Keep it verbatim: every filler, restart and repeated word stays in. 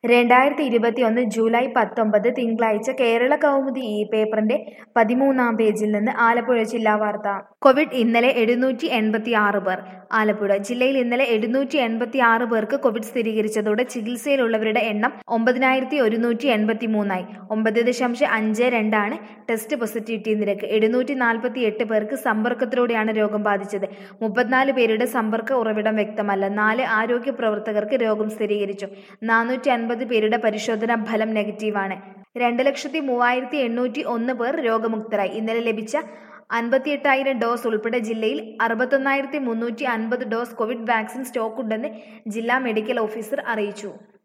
രണ്ടായിരത്തി ഇരുപത്തിയൊന്ന് ജൂലൈ പത്തൊമ്പത് തിങ്കളാഴ്ച കേരള കൗമുദി ഈ പേപ്പറിന്റെ പതിമൂന്നാം പേജിൽ നിന്ന് ആലപ്പുഴ ജില്ലാ വാർത്ത. കോവിഡ് ഇന്നലെ എഴുന്നൂറ്റി എൺപത്തി ആറ് പേർ. ആലപ്പുഴ ജില്ലയിൽ ഇന്നലെ എഴുന്നൂറ്റി എൺപത്തി ആറ് പേർക്ക് കോവിഡ് സ്ഥിരീകരിച്ചതോടെ ചികിത്സയിലുള്ളവരുടെ എണ്ണം ഒമ്പതിനായിരത്തി ഒരുന്നൂറ്റി എൺപത്തി മൂന്നായി. ഒമ്പത് ദശാംശം അഞ്ച് രണ്ടാണ് ടെസ്റ്റ് പോസിറ്റിവിറ്റി നിരക്ക്. എഴുന്നൂറ്റി നാൽപ്പത്തി എട്ട് പേർക്ക് സമ്പർക്കത്തിലൂടെയാണ് രോഗം ബാധിച്ചത്. മുപ്പത്തിനാല് പേരുടെ സമ്പർക്ക ഉറവിടം വ്യക്തമല്ല. നാല് ആരോഗ്യ പ്രവർത്തകർക്ക് രോഗം സ്ഥിരീകരിച്ചു. നാനൂറ്റി അൻപത് പേരുടെ പരിശോധനാ ഫലം നെഗറ്റീവാണ്. രണ്ട് ലക്ഷത്തി മൂവായിരത്തി എണ്ണൂറ്റി ഒന്ന് പേർ രോഗമുക്തരായി. ഇന്നലെ ലഭിച്ച അൻപത്തിയെട്ടായിരം ഡോസ് ഉൾപ്പെടെ ജില്ലയിൽ അറുപത്തൊന്നായിരത്തി മുന്നൂറ്റി അൻപത് ഡോസ് കോവിഡ് വാക്സിൻ സ്റ്റോക്കുണ്ടെന്ന് ജില്ലാ മെഡിക്കൽ ഓഫീസർ അറിയിച്ചു.